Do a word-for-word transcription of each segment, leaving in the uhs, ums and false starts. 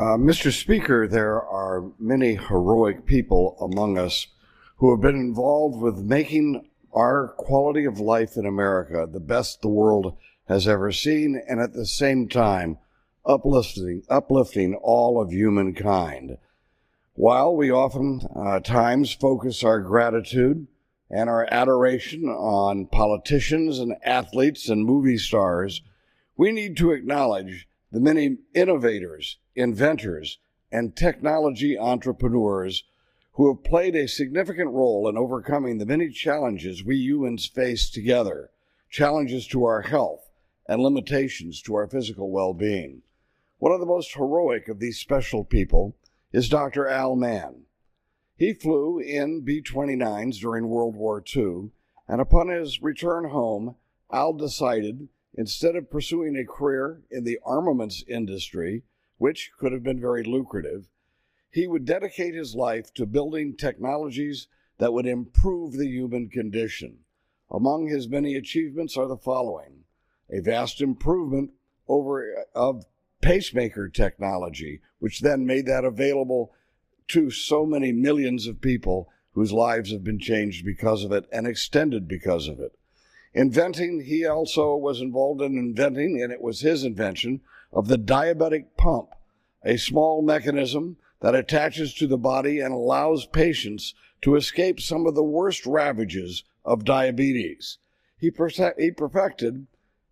Uh, Mister Speaker, there are many heroic people among us who have been involved with making our quality of life in America the best the world has ever seen, and at the same time uplifting, uplifting all of humankind. While we often uh, times focus our gratitude and our adoration on politicians and athletes and movie stars, we need to acknowledge the many innovators, inventors, and technology entrepreneurs who have played a significant role in overcoming the many challenges we humans face together, challenges to our health and limitations to our physical well-being. One of the most heroic of these special people is Doctor Al Mann. He flew in B twenty-nines during World War Two, and upon his return home, Al decided, instead of pursuing a career in the armaments industry, which could have been very lucrative, he would dedicate his life to building technologies that would improve the human condition. Among his many achievements are the following: a vast improvement over of pacemaker technology, which then made that available to so many millions of people whose lives have been changed because of it and extended because of it. Inventing, he also was involved in inventing, and it was his invention, of the diabetic pump, a small mechanism that attaches to the body and allows patients to escape some of the worst ravages of diabetes. He, perfect, he perfected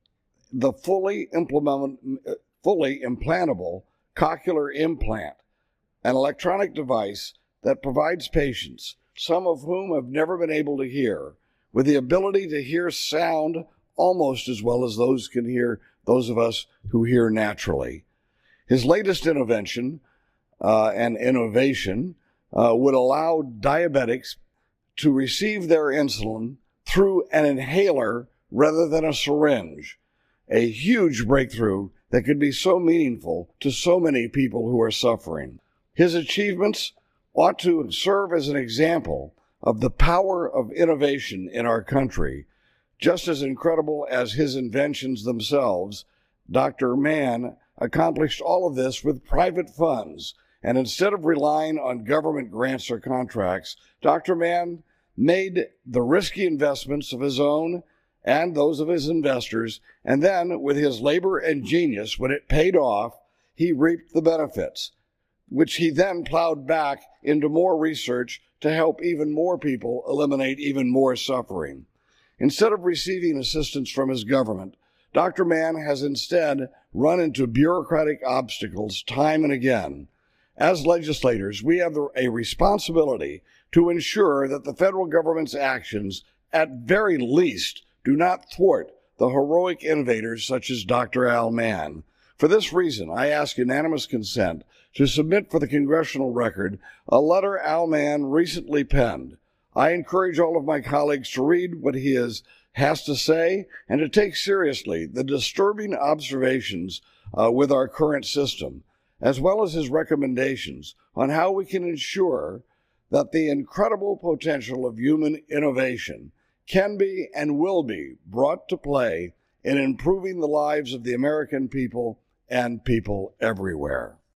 the fully, implement, fully implantable cochlear implant, an electronic device that provides patients, some of whom have never been able to hear, with the ability to hear sound almost as well as those can hear, those of us who hear naturally. His latest invention uh, and innovation uh, would allow diabetics to receive their insulin through an inhaler rather than a syringe, a huge breakthrough that could be so meaningful to so many people who are suffering. His achievements ought to serve as an example of the power of innovation in our country. Just as incredible as his inventions themselves, Doctor Mann accomplished all of this with private funds, and instead of relying on government grants or contracts, Doctor Mann made the risky investments of his own and those of his investors, and then, with his labor and genius, when it paid off, he reaped the benefits, which he then plowed back into more research to help even more people eliminate even more suffering. Instead of receiving assistance from his government, Doctor Mann has instead run into bureaucratic obstacles time and again. As legislators, we have a responsibility to ensure that the federal government's actions, at very least, do not thwart the heroic innovators such as Doctor Al Mann. For this reason, I ask unanimous consent to submit for the congressional record a letter Al Mann recently penned. I encourage all of my colleagues to read what he is, has to say and to take seriously the disturbing observations uh, with our current system, as well as his recommendations on how we can ensure that the incredible potential of human innovation can be and will be brought to play in improving the lives of the American people and people everywhere.